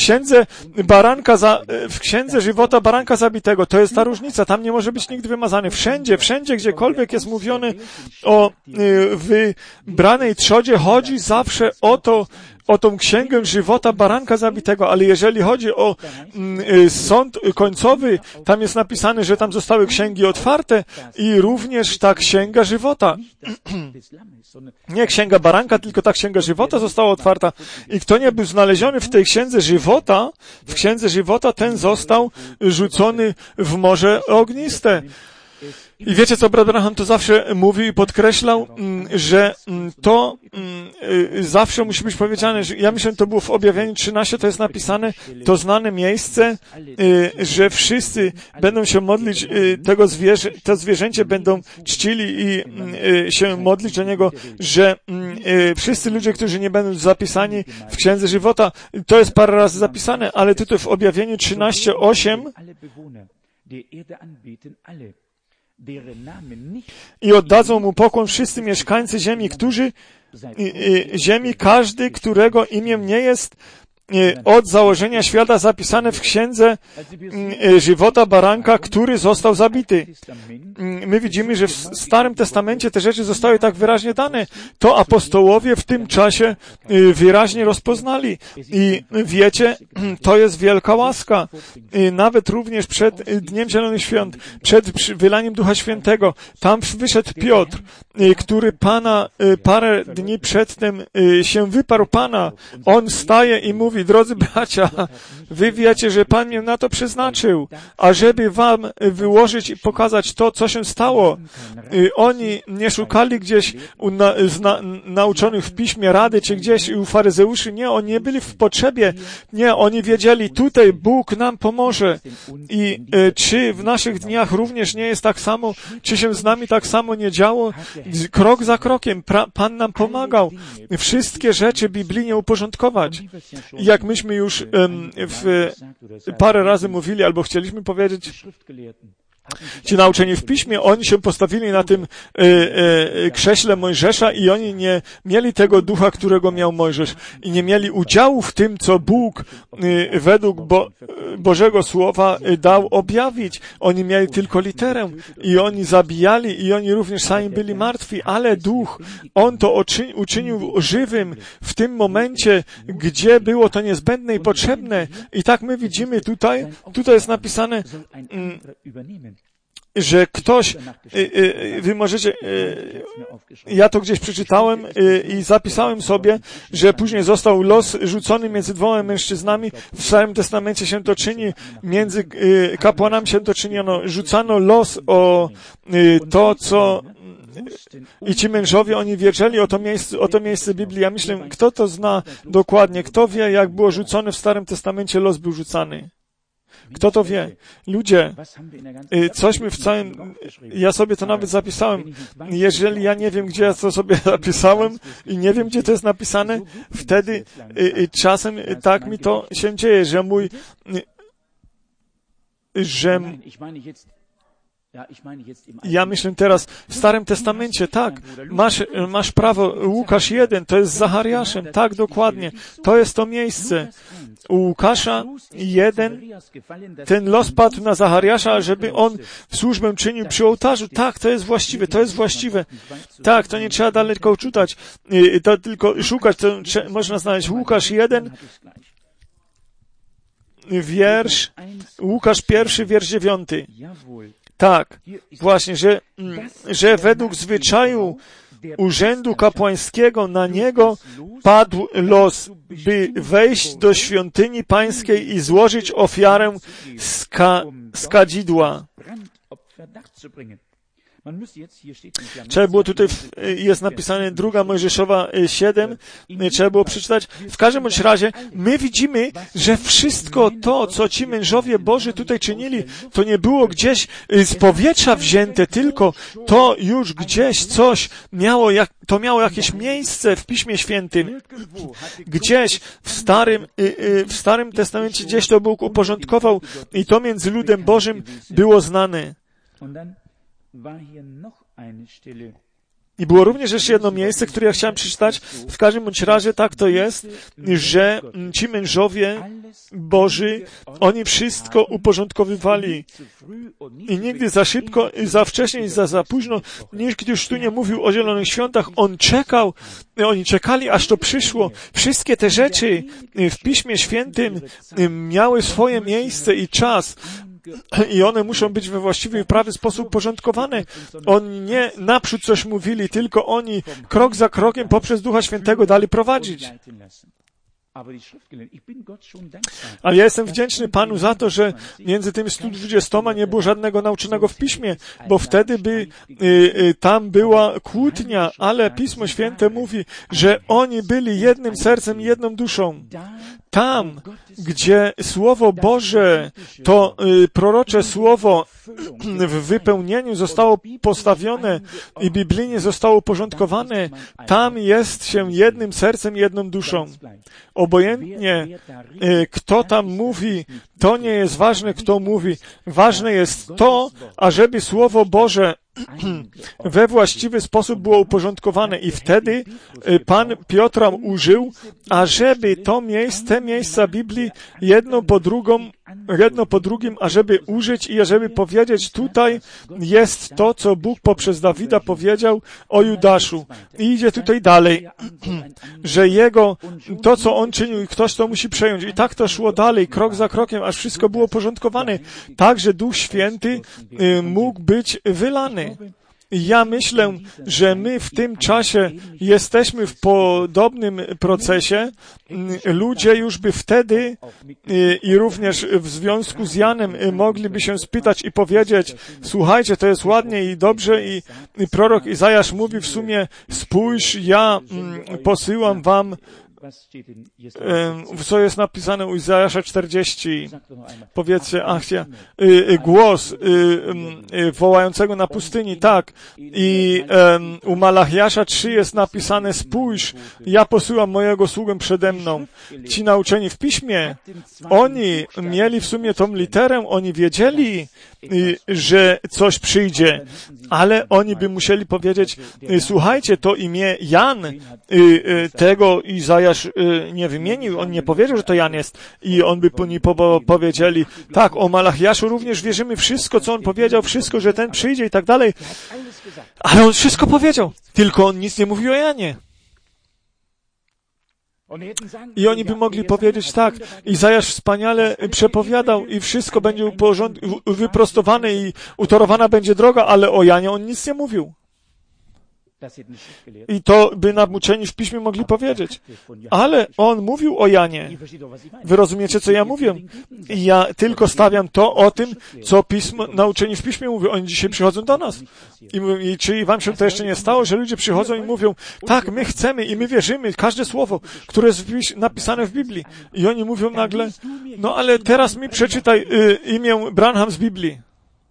S1: księdze żywota baranka zabitego, to jest ta różnica. Tam nie może być nigdy wymazany. Wszędzie, gdziekolwiek jest mówione o wybranej trzodzie, chodzi zawsze o tą księgę żywota baranka zabitego, ale jeżeli chodzi o sąd końcowy, tam jest napisane, że tam zostały księgi otwarte i również ta księga żywota. Nie księga baranka, tylko ta księga żywota została otwarta i kto nie był znaleziony w tej księdze żywota, ten został rzucony w morze ogniste. I wiecie co, brat Branham to zawsze mówił i podkreślał, że to zawsze musi być powiedziane, że ja myślę, że to było w Objawieniu 13, to jest napisane, to znane miejsce, że wszyscy będą się modlić, to zwierzęcie będą czcili i się modlić do niego, że wszyscy ludzie, którzy nie będą zapisani w Księdze Żywota, to jest parę razy zapisane, ale tutaj w Objawieniu 13:8 i oddadzą mu pokłon wszyscy mieszkańcy ziemi, każdy, którego imię nie jest od założenia świata zapisane w księdze żywota baranka, który został zabity. My widzimy, że w Starym Testamencie te rzeczy zostały tak wyraźnie dane. To apostołowie w tym czasie wyraźnie rozpoznali. I wiecie, to jest wielka łaska. Nawet również przed Dniem Zielonych Świąt, przed wylaniem Ducha Świętego, tam wyszedł Piotr, który Pana parę dni przedtem się wyparł Pana. On staje i mówi: drodzy bracia, wy wiecie, że Pan mnie na to przeznaczył, ażeby wam wyłożyć i pokazać to, co się stało. Oni nie szukali gdzieś nauczonych w Piśmie rady, czy gdzieś u faryzeuszy. Nie, oni nie byli w potrzebie. Nie, oni wiedzieli, tutaj Bóg nam pomoże. I czy w naszych dniach również nie jest tak samo, czy się z nami tak samo nie działo? Krok za krokiem Pan nam pomagał wszystkie rzeczy biblijnie uporządkować. Jak myśmy już parę razy mówili, albo chcieliśmy powiedzieć, ci nauczeni w Piśmie, oni się postawili na tym krześle Mojżesza i oni nie mieli tego ducha, którego miał Mojżesz i nie mieli udziału w tym, co Bóg według Bożego Słowa dał objawić. Oni mieli tylko literę i oni zabijali i oni również sami byli martwi, ale duch, on to uczynił żywym w tym momencie, gdzie było to niezbędne i potrzebne. I tak my widzimy tutaj jest napisane, że ktoś, wy możecie, ja to gdzieś przeczytałem i zapisałem sobie, że później został los rzucony między dwoma mężczyznami. W Starym Testamencie się to czyni, między kapłanami się to czyniono. Rzucano los o to, co i ci mężowie, oni wiedzieli o to miejsce Biblii. Ja myślę, kto to zna dokładnie, kto wie, jak było rzucone w Starym Testamencie, los był rzucany. Kto to wie? Ludzie, cośmy w całym... Ja sobie to nawet zapisałem. Jeżeli ja nie wiem, gdzie ja to sobie zapisałem i nie wiem, gdzie to jest napisane, wtedy czasem tak mi to się dzieje, ja myślę teraz w Starym Testamencie, tak, masz prawo, Łukasz 1, to jest z Zachariaszem, tak, dokładnie, to jest to miejsce. U Łukasza 1, ten los padł na Zachariasza, żeby on służbę czynił przy ołtarzu, tak, to jest właściwe, tak, to nie trzeba daleko czytać, to tylko szukać, to można znaleźć Łukasz 1, Łukasz 1, wiersz 9. Tak, właśnie, że według zwyczaju urzędu kapłańskiego na niego padł los, by wejść do świątyni pańskiej i złożyć ofiarę z kadzidła. Trzeba było tutaj, jest napisane 2 Mojżeszowa 7, trzeba było przeczytać. W każdym bądź razie, my widzimy, że wszystko to, co ci mężowie Boży tutaj czynili, to nie było gdzieś z powietrza wzięte, tylko to już gdzieś coś miało, to miało jakieś miejsce w Piśmie Świętym. Gdzieś w Starym Testamencie gdzieś to Bóg uporządkował i to między ludem Bożym było znane. I było również jeszcze jedno miejsce, które ja chciałem przeczytać. W każdym bądź razie tak to jest, że ci mężowie Boży, oni wszystko uporządkowywali. I nigdy za szybko, za wcześnie i za późno. Nikt już tu nie mówił o Zielonych Świątach. Oni czekali, aż to przyszło. Wszystkie te rzeczy w Piśmie Świętym miały swoje miejsce i czas. I one muszą być we właściwy i prawy sposób porządkowane. Oni nie naprzód coś mówili, tylko oni krok za krokiem poprzez Ducha Świętego dali prowadzić. Ale ja jestem wdzięczny Panu za to, że między tymi 120 nie było żadnego nauczonego w Piśmie, bo wtedy by tam była kłótnia, ale Pismo Święte mówi, że oni byli jednym sercem i jedną duszą. Tam, gdzie Słowo Boże, to prorocze Słowo w wypełnieniu zostało postawione i biblijnie zostało uporządkowane, tam jest się jednym sercem i jedną duszą. Obojętnie, kto tam mówi, to nie jest ważne, kto mówi. Ważne jest to, ażeby Słowo Boże we właściwy sposób było uporządkowane i wtedy Pan Piotra użył, ażeby te miejsca Biblii jedno po drugim, ażeby użyć i ażeby powiedzieć, tutaj jest to, co Bóg poprzez Dawida powiedział o Judaszu. I idzie tutaj dalej, że to, co on czynił, ktoś to musi przejąć. I tak to szło dalej, krok za krokiem, aż wszystko było porządkowane. Tak, że Duch Święty mógł być wylany. Ja myślę, że my w tym czasie jesteśmy w podobnym procesie. Ludzie już by wtedy i również w związku z Janem mogliby się spytać i powiedzieć, słuchajcie, to jest ładnie i dobrze i prorok Izajasz mówi w sumie, spójrz, ja posyłam wam co jest napisane u Izajasza 40. Powiedzcie, głos wołającego na pustyni, tak. I u Malachiasza 3 jest napisane, spójrz, ja posyłam mojego sługę przede mną. Ci nauczeni w piśmie, oni mieli w sumie tą literę, oni wiedzieli, że coś przyjdzie, ale oni by musieli powiedzieć, słuchajcie, to imię Jan, tego Izajasz nie wymienił, on nie powiedział, że to Jan jest i on by powiedzieli, tak, o Malachiaszu również wierzymy wszystko, co on powiedział, wszystko, że ten przyjdzie i tak dalej, ale on wszystko powiedział, tylko on nic nie mówił o Janie. I oni by mogli powiedzieć tak, Izajasz wspaniale przepowiadał i wszystko będzie wyprostowane i utorowana będzie droga, ale o Janie on nic nie mówił. I to by nam uczeni w Piśmie mogli powiedzieć. Ale on mówił o Janie. Wy rozumiecie, co ja mówię? I ja tylko stawiam to o tym, co nauczeni w Piśmie mówią. Oni dzisiaj przychodzą do nas. I czy wam się to jeszcze nie stało, że ludzie przychodzą i mówią, tak, my chcemy i my wierzymy, każde słowo, które jest napisane w Biblii. I oni mówią nagle, no ale teraz mi przeczytaj imię Branham z Biblii.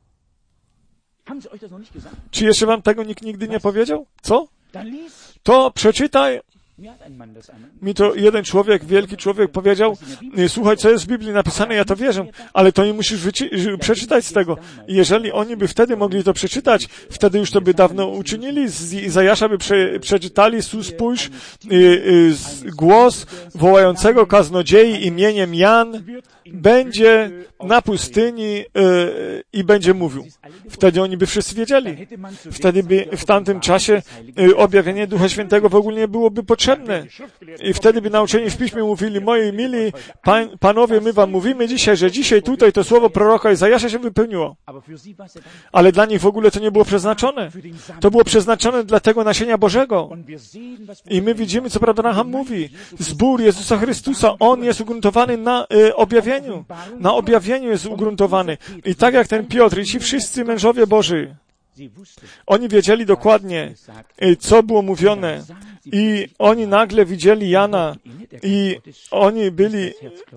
S1: Czy jeszcze wam tego nikt nigdy nie powiedział? Co? To przeczytaj. Mi to jeden człowiek, wielki człowiek powiedział, słuchaj, co jest w Biblii napisane, ja to wierzę, ale to nie musisz przeczytać z tego. I jeżeli oni by wtedy mogli to przeczytać, wtedy już to by dawno uczynili, z Izajasza by przeczytali, spójrz, głos wołającego kaznodziei imieniem Jan będzie na pustyni i będzie mówił. Wtedy oni by wszyscy wiedzieli. Wtedy by w tamtym czasie objawienie Ducha Świętego w ogóle nie byłoby potrzebne. I wtedy by nauczeni w Piśmie mówili, moi mili panowie, my wam mówimy dzisiaj, że dzisiaj tutaj to słowo proroka Izajasza się wypełniło. Ale dla nich w ogóle to nie było przeznaczone. To było przeznaczone dla tego nasienia Bożego. I my widzimy, co Branham mówi. Zbór Jezusa Chrystusa, on jest ugruntowany na objawieniu. Na objawieniu jest ugruntowany. I tak jak ten Piotr i ci wszyscy mężowie Boży, oni wiedzieli dokładnie, co było mówione. I oni nagle widzieli Jana i oni byli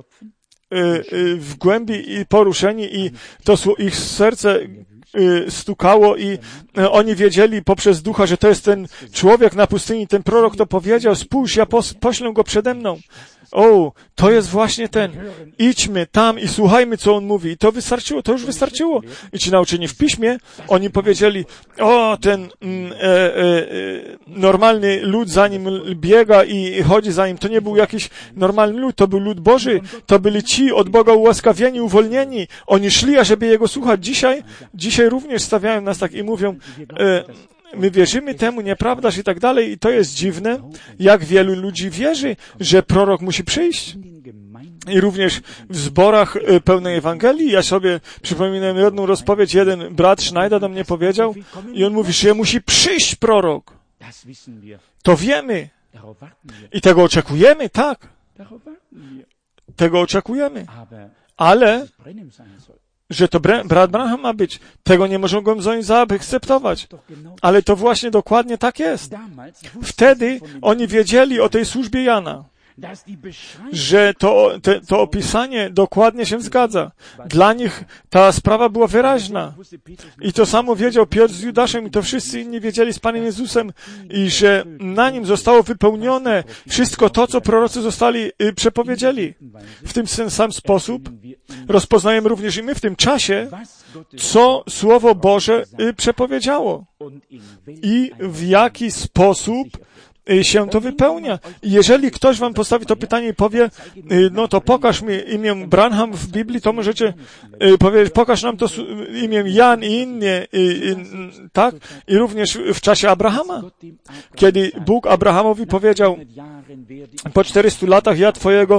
S1: w głębi i poruszeni i to ich serce stukało i oni wiedzieli poprzez Ducha, że to jest ten człowiek na pustyni, ten prorok to powiedział, spójrz, ja poślę go przede mną. O, to jest właśnie ten. Idźmy tam i słuchajmy, co on mówi. I to wystarczyło, to już wystarczyło. I ci nauczeni w Piśmie, oni powiedzieli, o, ten normalny lud za nim biega i chodzi za nim. To nie był jakiś normalny lud, to był lud Boży. To byli ci od Boga ułaskawieni, uwolnieni. Oni szli, ażeby Jego słuchać. Dzisiaj również stawiają nas tak i mówią, my wierzymy temu, nieprawdaż i tak dalej. I to jest dziwne, jak wielu ludzi wierzy, że prorok musi przyjść. I również w zborach pełnej Ewangelii. Ja sobie przypominam jedną rozpowiedź, jeden brat Schneider do mnie powiedział i on mówi, że musi przyjść prorok. To wiemy. I tego oczekujemy, tak. Tego oczekujemy. Ale że to brat Branham ma być. Tego nie możemy go zaakceptować. Ale to właśnie dokładnie tak jest. Wtedy oni wiedzieli o tej służbie Jana, że to opisanie dokładnie się zgadza. Dla nich ta sprawa była wyraźna. I to samo wiedział Piotr z Judaszem i to wszyscy inni wiedzieli z Panem Jezusem i że na nim zostało wypełnione wszystko to, co prorocy zostali przepowiedzieli. W tym sam sposób rozpoznajemy również i my w tym czasie, co Słowo Boże przepowiedziało i w jaki sposób się to wypełnia. I jeżeli ktoś wam postawi to pytanie i powie, no to pokaż mi imię Branham w Biblii, to możecie powiedzieć, pokaż nam to imię Jan i inne, tak? I również w czasie Abrahama, kiedy Bóg Abrahamowi powiedział, po 400 latach ja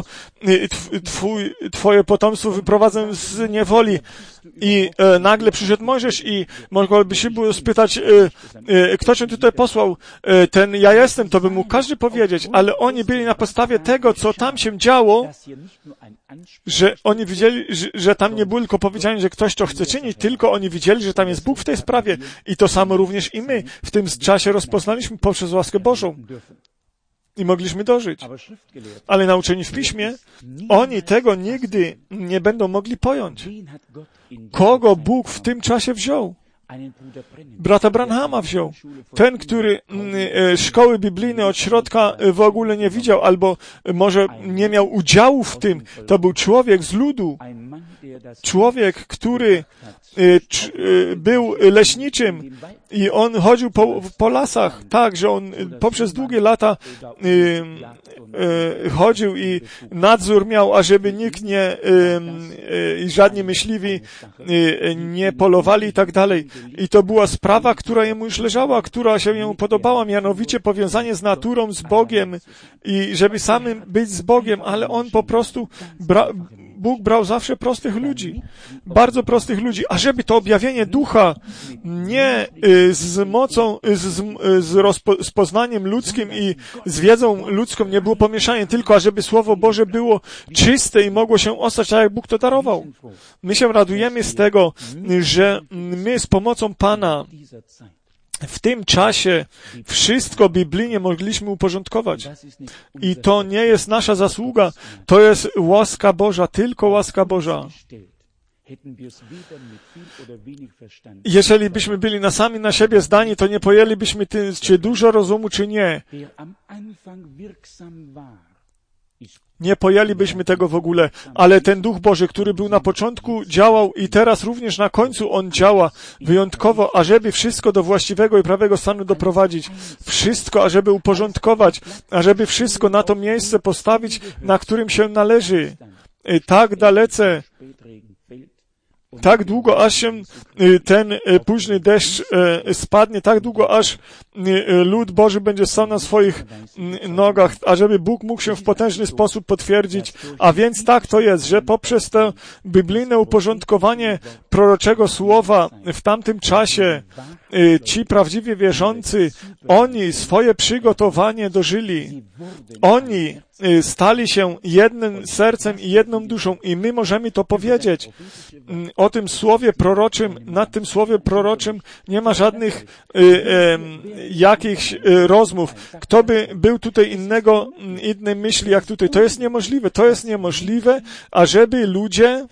S1: twoje potomstwo wyprowadzę z niewoli. I nagle przyszedł Mojżesz i mogłoby się było spytać, kto cię tutaj posłał? Ten ja jestem, to by mógł każdy powiedzieć, ale oni byli na podstawie tego, co tam się działo, że oni widzieli, że tam nie było tylko powiedziane, że ktoś to chce czynić, tylko oni widzieli, że tam jest Bóg w tej sprawie. I to samo również i my w tym czasie rozpoznaliśmy poprzez łaskę Bożą. i mogliśmy dożyć. Ale nauczeni w Piśmie, oni tego nigdy nie będą mogli pojąć. Kogo Bóg w tym czasie wziął? Brata Branhama wziął. Ten, który szkoły biblijne od środka w ogóle nie widział, albo może nie miał udziału w tym. To był człowiek z ludu. Człowiek, który był leśniczym i on chodził po lasach, tak, że on poprzez długie lata chodził i nadzór miał, ażeby nikt i żadni myśliwi nie polowali i tak dalej. I to była sprawa, która jemu już leżała, która się jemu podobała, mianowicie powiązanie z naturą, z Bogiem i żeby samym być z Bogiem, ale on po prostu Bóg brał zawsze prostych ludzi, bardzo prostych ludzi, a żeby to objawienie ducha nie z mocą, z poznaniem ludzkim i z wiedzą ludzką nie było pomieszane, tylko ażeby Słowo Boże było czyste i mogło się ostać, tak jak Bóg to darował. My się radujemy z tego, że my z pomocą Pana w tym czasie wszystko biblijnie mogliśmy uporządkować. I to nie jest nasza zasługa, to jest łaska Boża, tylko łaska Boża. Jeżeli byśmy byli sami na siebie zdani, to nie pojęlibyśmy, czy dużo rozumu, czy nie. Nie pojęlibyśmy tego w ogóle, ale ten Duch Boży, który był na początku, działał i teraz również na końcu On działa wyjątkowo, ażeby wszystko do właściwego i prawego stanu doprowadzić. Wszystko, ażeby uporządkować, ażeby wszystko na to miejsce postawić, na którym się należy. Tak dalece, tak długo, aż się ten późny deszcz spadnie, tak długo, aż lud Boży będzie stał na swoich nogach, ażeby Bóg mógł się w potężny sposób potwierdzić. A więc tak to jest, że poprzez to biblijne uporządkowanie proroczego słowa w tamtym czasie ci prawdziwie wierzący, oni swoje przygotowanie dożyli. Oni stali się jednym sercem i jedną duszą i my możemy to powiedzieć. O tym słowie proroczym, nad tym słowie proroczym nie ma żadnych jakichś rozmów. Kto by był tutaj innej myśli jak tutaj? To jest niemożliwe. To jest niemożliwe, ażeby ludzie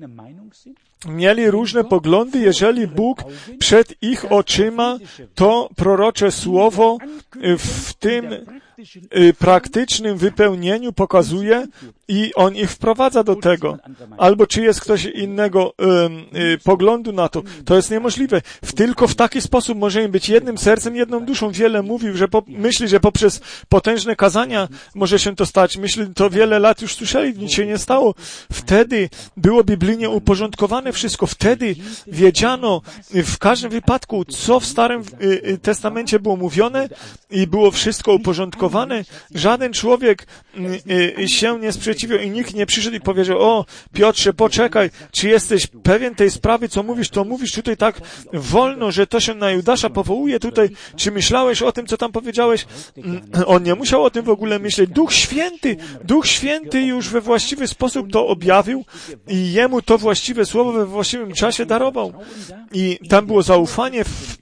S1: mieli różne poglądy, jeżeli Bóg przed ich oczyma to prorocze słowo w tym praktycznym wypełnieniu pokazuje i On ich wprowadza do tego. Albo czy jest ktoś innego poglądu na to. To jest niemożliwe. Tylko w taki sposób możemy być jednym sercem, jedną duszą. Wiele mówił, że myśli, że poprzez potężne kazania może się to stać. Myśli, to wiele lat już słyszeli, nic się nie stało. Wtedy było biblijnie uporządkowane wszystko. Wtedy wiedziano w każdym wypadku, co w Starym Testamencie było mówione i było wszystko uporządkowane. Żaden człowiek się nie sprzeciwił i nikt nie przyszedł i powiedział: o, Piotrze, poczekaj, czy jesteś pewien tej sprawy, co mówisz, to mówisz tutaj tak wolno, że to się na Judasza powołuje tutaj, czy myślałeś o tym, co tam powiedziałeś? On nie musiał o tym w ogóle myśleć. Duch Święty już we właściwy sposób to objawił i jemu to właściwe słowo we właściwym czasie darował. I tam było zaufanie w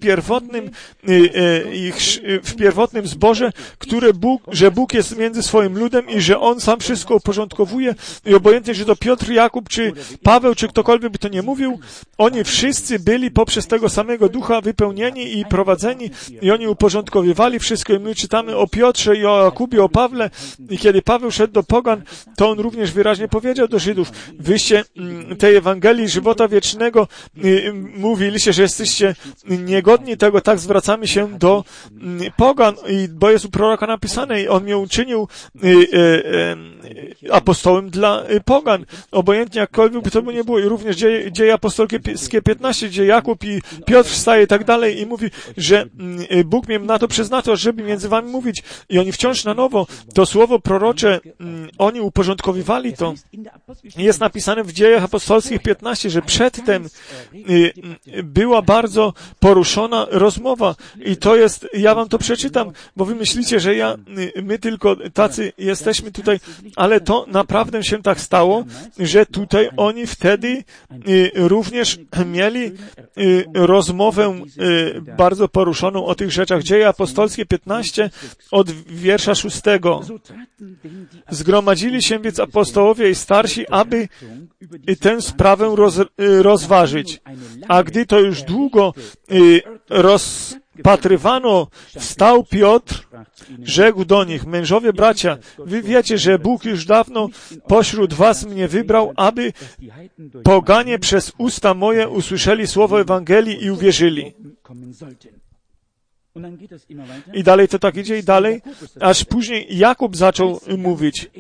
S1: pierwotnym zborze, że Bóg jest między swoim ludem i że On sam wszystko uporządkowuje i obojętnie, czy to Piotr, Jakub, czy Paweł, czy ktokolwiek by to nie mówił, oni wszyscy byli poprzez tego samego Ducha wypełnieni i prowadzeni i oni uporządkowywali wszystko i my czytamy o Piotrze i o Jakubie, o Pawle i kiedy Paweł szedł do pogan, to on również wyraźnie powiedział do Żydów: wyście tej Ewangelii żywota wiecznego mówiliście, że jesteście niegodni tego, tak zwracamy się do pogan, bo jest u proroka napisane i on mnie uczynił apostołem dla pogan. Obojętnie jakkolwiek by to by nie było. I również dzieje apostolskie 15, gdzie Jakub i Piotr wstaje i tak dalej i mówi, że Bóg mnie na to przeznaczył, żeby między wami mówić. I oni wciąż na nowo to słowo prorocze, oni uporządkowywali to. Jest napisane w dziejach apostolskich 15, że przedtem była bardzo poruszona rozmowa. I to jest, ja wam to przeczytam, bo wy myślicie, że ja prawda, my tylko tacy jesteśmy tutaj, ale to naprawdę się tak stało, że tutaj oni wtedy również mieli rozmowę bardzo poruszoną o tych rzeczach. Dzieje apostolskie 15 od wiersza 6. Zgromadzili się więc apostołowie i starsi, aby tę sprawę rozważyć. A gdy to już długo rozpatrywano, wstał Piotr, rzekł do nich: mężowie, bracia, wy wiecie, że Bóg już dawno pośród was mnie wybrał, aby poganie przez usta moje usłyszeli słowo Ewangelii i uwierzyli. I dalej to tak idzie i dalej, aż później Jakub zaczął mówić.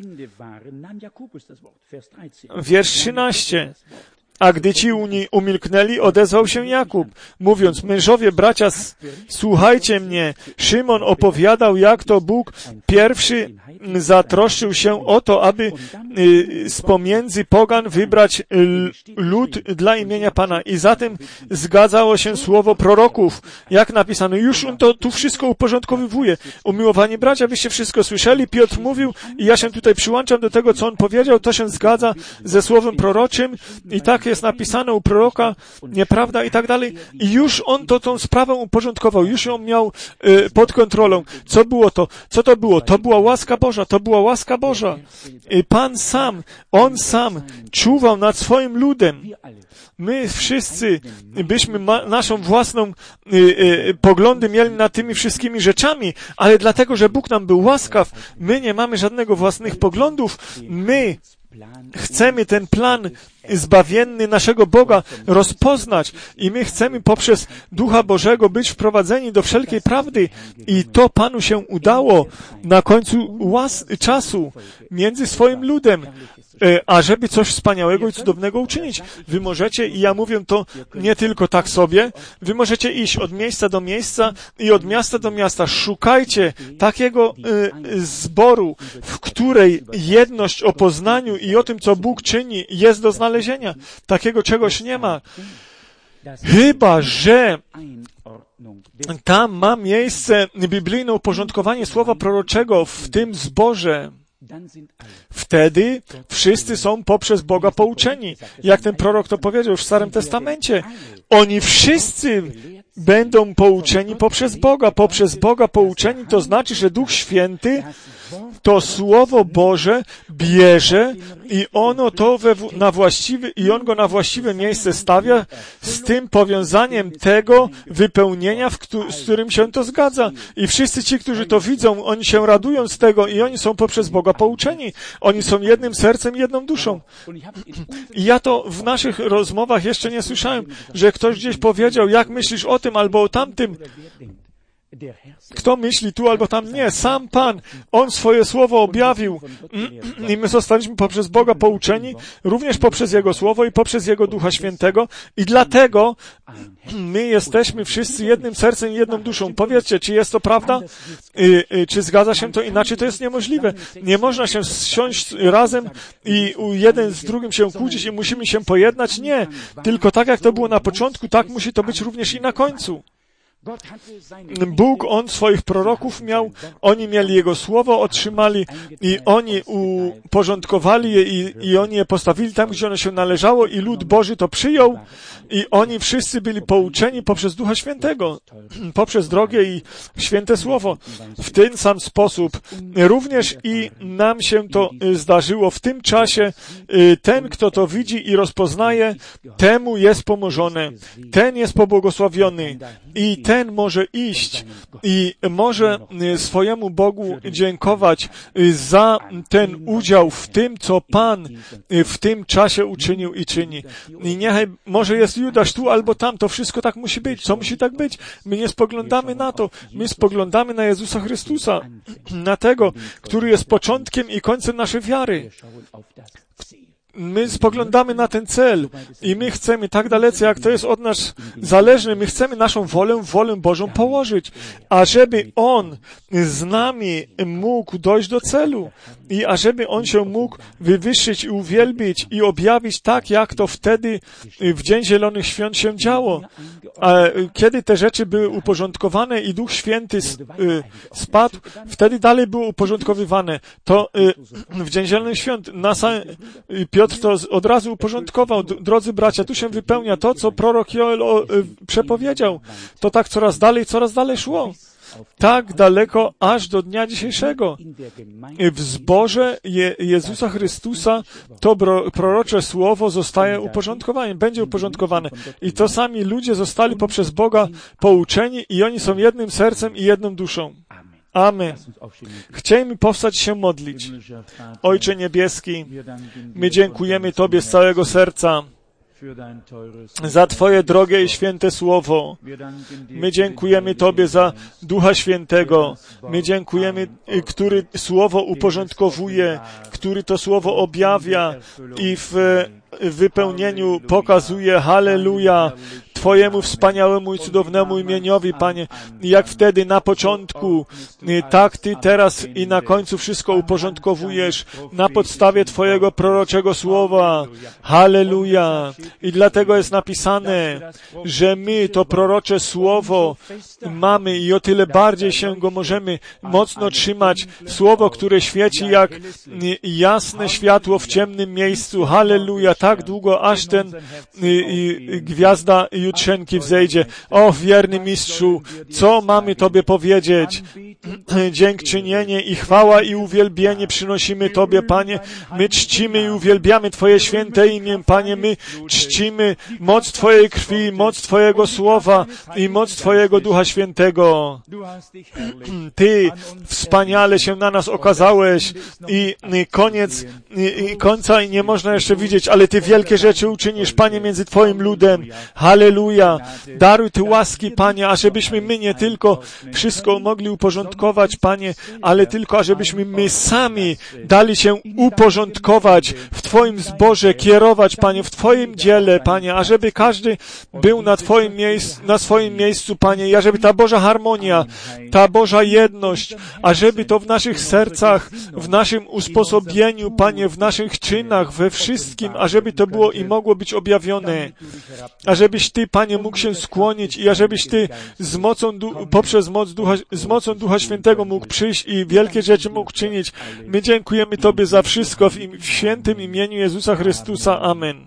S1: Wiersz 13. A gdy ci umilknęli, odezwał się Jakub, mówiąc: mężowie, bracia, słuchajcie mnie. Szymon opowiadał, jak to Bóg pierwszy zatroszczył się o to, aby z pomiędzy pogan wybrać lud dla imienia Pana. I zatem zgadzało się słowo proroków, jak napisano. Już on to tu wszystko uporządkowywuje. Umiłowani bracia, wyście wszystko słyszeli. Piotr mówił i ja się tutaj przyłączam do tego, co on powiedział. To się zgadza ze słowem proroczym i tak jest napisane u proroka, nieprawda i tak dalej. I już on tą sprawę uporządkował. Już ją miał pod kontrolą. Co było to? Co to było? To była łaska Boża. To była łaska Boża. Pan sam, On sam czuwał nad swoim ludem. My wszyscy byśmy naszą własną poglądy mieli nad tymi wszystkimi rzeczami, ale dlatego, że Bóg nam był łaskaw, my nie mamy żadnego własnych poglądów. My chcemy ten plan zbawienny naszego Boga rozpoznać i my chcemy poprzez Ducha Bożego być wprowadzeni do wszelkiej prawdy i to Panu się udało na końcu czasu między swoim ludem, ażeby coś wspaniałego i cudownego uczynić. Wy możecie, i ja mówię to nie tylko tak sobie, wy możecie iść od miejsca do miejsca i od miasta do miasta. Szukajcie takiego zboru, w której jedność o poznaniu i o tym, co Bóg czyni, jest do znalezienia. Takiego czegoś nie ma. Chyba że tam ma miejsce biblijne uporządkowanie słowa proroczego w tym zborze. Wtedy wszyscy są poprzez Boga pouczeni. Jak ten prorok to powiedział w Starym Testamencie. Oni wszyscy będą pouczeni poprzez Boga. Poprzez Boga pouczeni to znaczy, że Duch Święty to Słowo Boże bierze i ono to on go na właściwe miejsce stawia z tym powiązaniem tego wypełnienia, z którym się to zgadza. I wszyscy ci, którzy to widzą, oni się radują z tego i oni są poprzez Boga pouczeni. Oni są jednym sercem, jedną duszą. I ja to w naszych rozmowach jeszcze nie słyszałem, że ktoś gdzieś powiedział, jak myślisz o tym albo o tamtym. Kto myśli tu albo tam? Nie, sam Pan. On swoje słowo objawił i my zostaliśmy poprzez Boga pouczeni, również poprzez Jego Słowo i poprzez Jego Ducha Świętego i dlatego my jesteśmy wszyscy jednym sercem i jedną duszą. Powiedzcie, czy jest to prawda? Czy zgadza się to? Inaczej to jest niemożliwe. Nie można się siąść razem i jeden z drugim się kłócić i musimy się pojednać. Nie. Tylko tak jak to było na początku, tak musi to być również i na końcu. Bóg, On swoich proroków miał, oni mieli Jego Słowo, otrzymali i oni uporządkowali je i oni je postawili tam, gdzie ono się należało i lud Boży to przyjął i oni wszyscy byli pouczeni poprzez Ducha Świętego, poprzez drogie i święte Słowo. W ten sam sposób również i nam się to zdarzyło w tym czasie. Ten, kto to widzi i rozpoznaje, temu jest pomożone. Ten jest pobłogosławiony i ten może iść i może swojemu Bogu dziękować za ten udział w tym, co Pan w tym czasie uczynił i czyni. I niechaj, może jest Judasz tu albo tam, to wszystko tak musi być. Co musi tak być? My nie spoglądamy na to. My spoglądamy na Jezusa Chrystusa, na tego, który jest początkiem i końcem naszej wiary. My spoglądamy na ten cel i my chcemy tak dalece, jak to jest od nas zależne, my chcemy naszą wolę Bożą położyć, ażeby On z nami mógł dojść do celu i ażeby On się mógł wywyższyć i uwielbić i objawić tak, jak to wtedy w Dzień Zielonych Świąt się działo. A kiedy te rzeczy były uporządkowane i Duch Święty spadł, wtedy dalej było uporządkowywane. To w Dzień Zielonych Świąt Piotr to od razu uporządkował. Drodzy bracia, tu się wypełnia to, co prorok Joel przepowiedział. To tak coraz dalej szło. Tak daleko, aż do dnia dzisiejszego. W zborze Jezusa Chrystusa to prorocze słowo zostaje uporządkowane, będzie uporządkowane. I to sami ludzie zostali poprzez Boga pouczeni i oni są jednym sercem i jedną duszą. Amen. Chciejmy powstać się modlić. Ojcze Niebieski, my dziękujemy Tobie z całego serca za Twoje drogie i święte słowo. My dziękujemy Tobie za Ducha Świętego. My dziękujemy, który słowo uporządkowuje, który to słowo objawia i w wypełnieniu pokazuje, halleluja, Twojemu wspaniałemu i cudownemu imieniowi, Panie, jak wtedy na początku, tak Ty teraz i na końcu wszystko uporządkowujesz na podstawie Twojego proroczego słowa. Halleluja! I dlatego jest napisane, że my to prorocze słowo mamy i o tyle bardziej się go możemy mocno trzymać. Słowo, które świeci jak jasne światło w ciemnym miejscu. Halleluja! Tak długo, aż ten gwiazda jutrzenki wzejdzie. O, wierny Mistrzu, co mamy Tobie powiedzieć? Dziękczynienie i chwała i uwielbienie przynosimy Tobie, Panie. My czcimy i uwielbiamy Twoje święte imię, Panie. My czcimy moc Twojej krwi, moc Twojego słowa i moc Twojego Ducha Świętego. Ty wspaniale się na nas okazałeś i końca nie można jeszcze widzieć, ale Ty wielkie rzeczy uczynisz, Panie, między Twoim ludem. Halleluja! Daruj Ty łaski, Panie, ażebyśmy my nie tylko wszystko mogli uporządkować, Panie, ale tylko ażebyśmy my sami dali się uporządkować w Twoim zborze, kierować, Panie, w Twoim dziele, Panie, ażeby każdy był na swoim miejscu, Panie, i ażeby ta Boża harmonia, ta Boża jedność, ażeby to w naszych sercach, w naszym usposobieniu, Panie, w naszych czynach, we wszystkim, ażeby to było i mogło być objawione. Ażebyś Ty, Panie, mógł się skłonić i ażebyś Ty z mocą Ducha Świętego mógł przyjść i wielkie rzeczy mógł czynić. My dziękujemy Tobie za wszystko w świętym imieniu Jezusa Chrystusa. Amen.